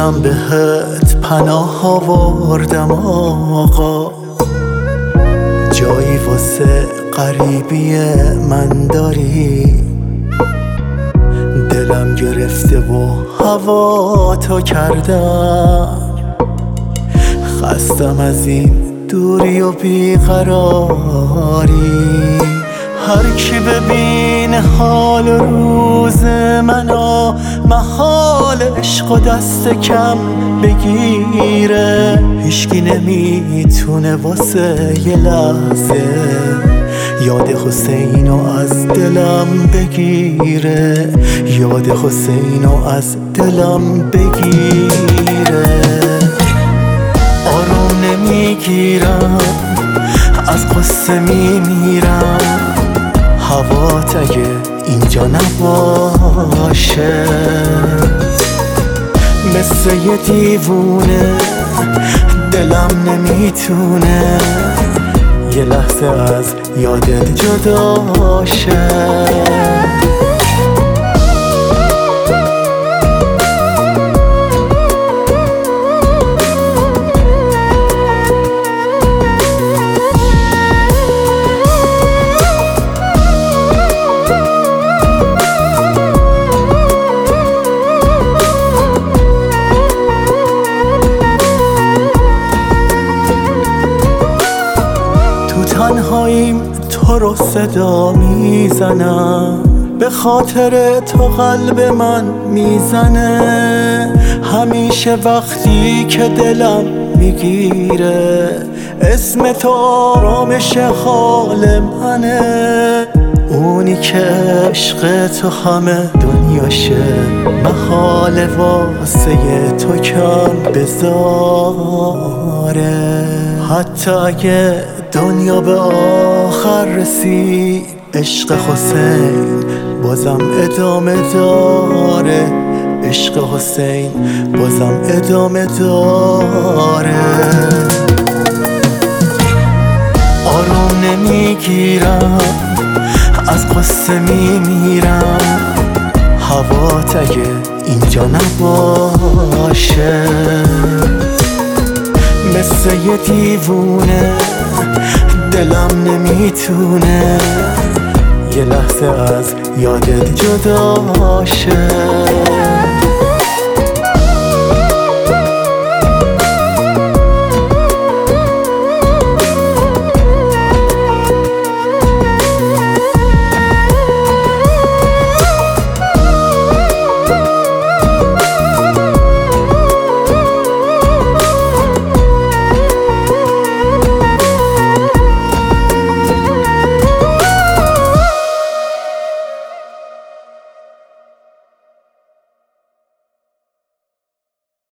عشقم بهت پناه آوردم آقا، جایی واسه غریبی من داری، دلم گرفته و هوا تو کردم، خستم از این دوری و بیقراری. هر کی ببینه حال و روز منو محال عشق و دست کم بگیره، هیچکی نمیتونه واسه یه لحظه یاد حسینو از دلم بگیره، یاد حسینو از دلم بگیره. آروم نمیگیرم از قصه میمیرم، هوات اگه اینجا نباشه مثل یه دیوونه دلم نمیتونه یه لحظه از یادت جدا شه. تنهاییم تو رو صدا میزنم، به خاطر تو قلب من میزنه، همیشه وقتی که دلم میگیره اسم تو آرامش حال منه، اونی که عشق تو همه دنیاشه، محال واسه تو کم بذاره. حتی اگه دنیا به آخر رسید عشق حسین بازم ادامه داره، عشق حسین بازم ادامه داره. آروم نمیگیرم از قصه میمیرم، هوات اگه اینجا نباشه مثل یه دیوونه دلم نمیتونه یه لحظه از یادت جدا شه.